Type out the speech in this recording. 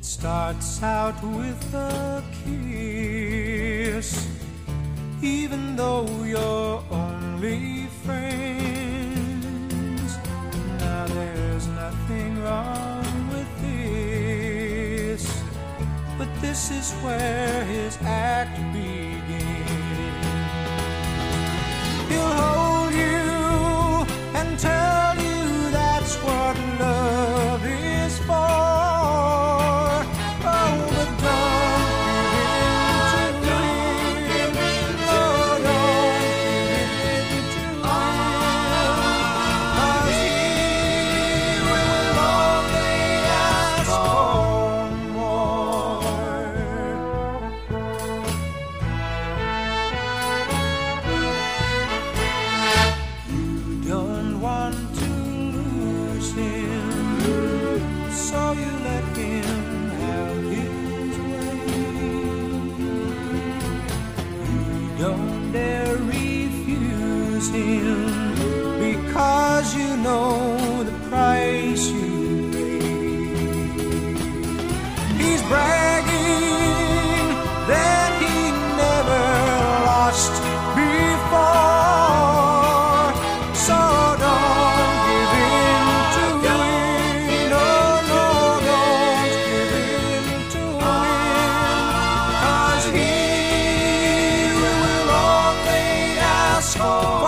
It starts out with a kiss, even though you're only friends. Now there's nothing wrong with this, but this is where his act begins. He'll hold you and tell you that's what love is for. So you let him have his way. You don't dare refuse him, because you know the price you pay. He's bragging that he never lost before, so don't give in to oh.